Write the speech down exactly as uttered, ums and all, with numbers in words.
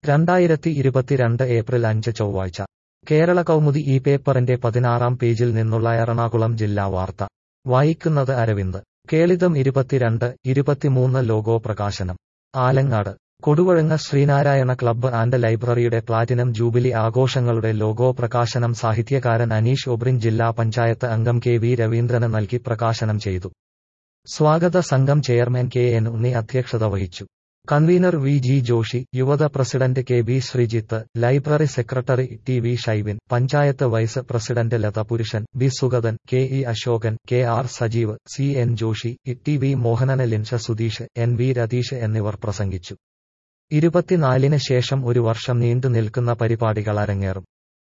രണ്ടായിരത്തി ഇരുപത്തിരണ്ട് ഏപ്രിൽ അഞ്ച് ചൊവ്വാഴ്ച കേരള കൗമുദി ഈ പേപ്പറിന്റെ പതിനാറാം പേജിൽ നിന്നുള്ള എറണാകുളം ജില്ലാ വാർത്ത വായിക്കുന്നത് അരവിന്ദ്. കേളിതം ഇരുപത്തിരണ്ട് ഇരുപത്തിമൂന്ന് ലോഗോ പ്രകാശനം. ആലങ്ങാട് കൊടുവഴങ്ങ ശ്രീനാരായണ ക്ലബ്ബ് ആൻഡ് ലൈബ്രറിയുടെ പ്ലാറ്റിനം ജൂബിലി ആഘോഷങ്ങളുടെ ലോഗോ പ്രകാശനം സാഹിത്യകാരൻ അനീഷ് ഒബ്രിൻ ജില്ലാ പഞ്ചായത്ത് അംഗം കെ വി രവീന്ദ്രന് നൽകി പ്രകാശനം ചെയ്തു. സ്വാഗത സംഘം ചെയർമാൻ കെ എൻ ഉണ്ണി അധ്യക്ഷത വഹിച്ചു. Convener V G Joshi, Yuvatha president K B Sreejith, library secretary T V Shaivin, panchayat vice president Latha Purushan, B Sugathan, K E Ashokan, K R Sajeev, C N Joshi, T V Mohanan, Linsha Sudheesh, N V Ratheesh എന്നിവർ പ്രസംഗിച്ചു. ഇരുപത്തിനാലിന് ശേഷം ഒരു വർഷം നീണ്ടു നിൽക്കുന്ന പരിപാടികൾ അരങ്ങേറും.